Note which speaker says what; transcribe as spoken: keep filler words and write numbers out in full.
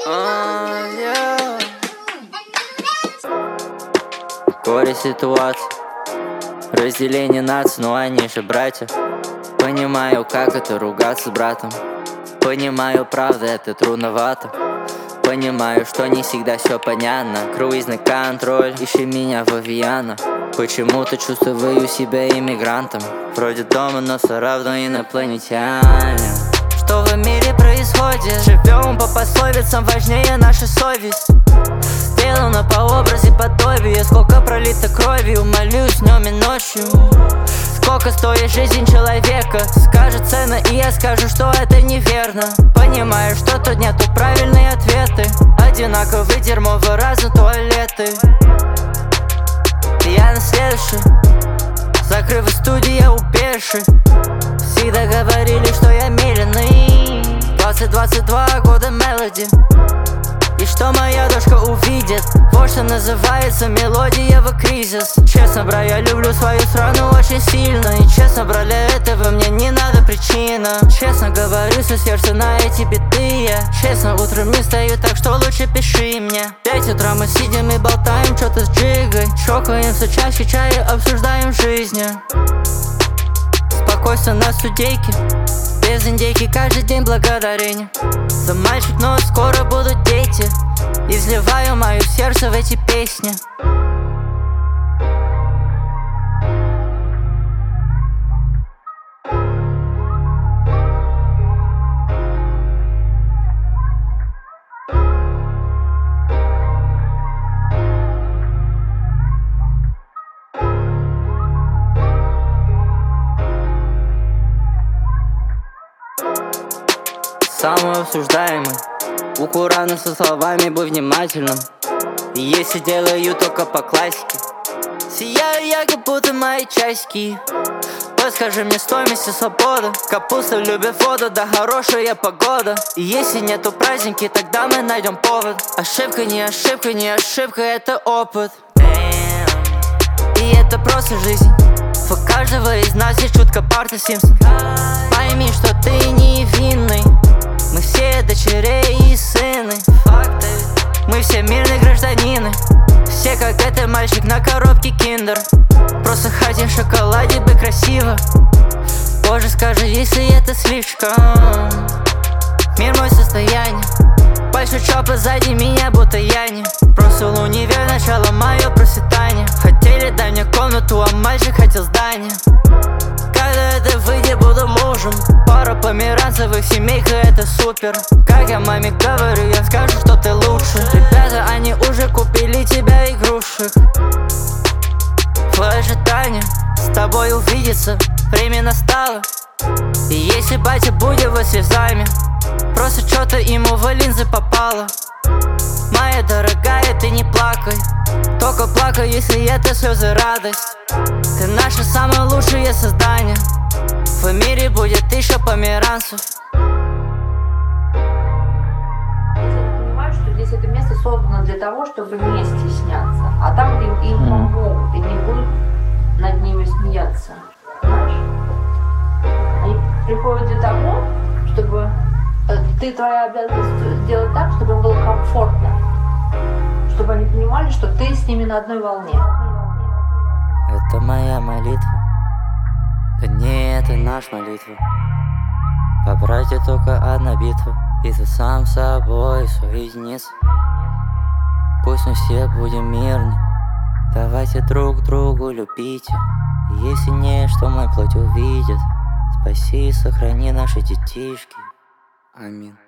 Speaker 1: Горе ситуации, разделение наций, но они же братья. Понимаю, как это ругаться с братом. Понимаю, правда, это трудновато. Понимаю, что не всегда все понятно. Круизный контроль, ищи меня в Авиано. Почему-то чувствую себя иммигрантом. Вроде дома, но все равно инопланетянин. Что в мире происходит? Живем по пословицам, важнее наша совесть. Сделано по образе подобия. Сколько пролито кровью, молюсь днем и ночью. Сколько стоит жизнь человека? Скажет цена, и я скажу, что это неверно. Понимаю, что тут нету правильные ответы. Одинаковые дерьмовые разные туалеты. Я на следующий. Закрыв студию, я упеший. Всегда говорили, что я медленный. Двадцать двадцать два года мелоди. И что моя дочка увидит? Вот что называется мелодия в кризис. Честно, бра, я люблю свою страну очень сильно. И честно, бра, для этого мне не надо причина. Честно говорю, со сердца на эти биты я. Честно, утром не стою, так что лучше пиши мне. Пять утра мы сидим и болтаем что-то с джигой. Чокаемся чаще чая, обсуждаем жизнь. Спокойствие на студейке. Без индейки каждый день благодарение. За мальчик, но скоро будут дети. И взливаю мое сердце в эти песни. Самый обсуждаемый. У Курана со словами «Будь внимательным». И если делаю только по классике, сияю я, как будто мои часики. Подскажи мне стоимость и свобода. Капуста любит воду, да хорошая погода. И если нету праздники, тогда мы найдем повод. Ошибка не ошибка, не ошибка, это опыт. И это просто жизнь. У каждого из нас есть чутка Барта Симпсон. Пойми, что ты невинный. Мы все дочерей и сыны. Мы все мирные гражданины. Все как этот мальчик на коробке киндер. Просто хотим в шоколаде быть красиво. Боже, скажи, если это слишком. Мир мой состояние. Большой чоп сзади меня, будто я не. Просто универ, начало мое процветание. Хотели дай мне комнату, а мальчик хотел здание. Когда это выйдет, буду мужем. Пара померанцевых семейка, это супер. Как я маме говорю, я скажу, что ты лучше. Ребята, они уже купили тебя игрушек. В ожидании с тобой увидеться, время настало. И если батя будет во слезами, просто что-то ему в линзы попало. Моя дорогая, ты не плакай. Только плакай, если это слезы радость. Ты наше самое лучшее создание. В мире будет тысяча померанцев.
Speaker 2: Если они понимают, что здесь это место создано для того, чтобы не стесняться, а там, где им помогут и не будут над ними смеяться. Понимаешь? Они приходят для того, чтобы ты, твоя обязанность сделать так, чтобы им было комфортно. Чтобы они понимали, что ты с ними на одной волне.
Speaker 1: Это моя молитва. Да не, это наша молитва. По братья только одна битва. Битва сам с собой, соединиться. Пусть мы все будем мирны. Давайте друг другу любите. И если не, что мой плоть увидит. Спаси и сохрани наши детишки. Аминь.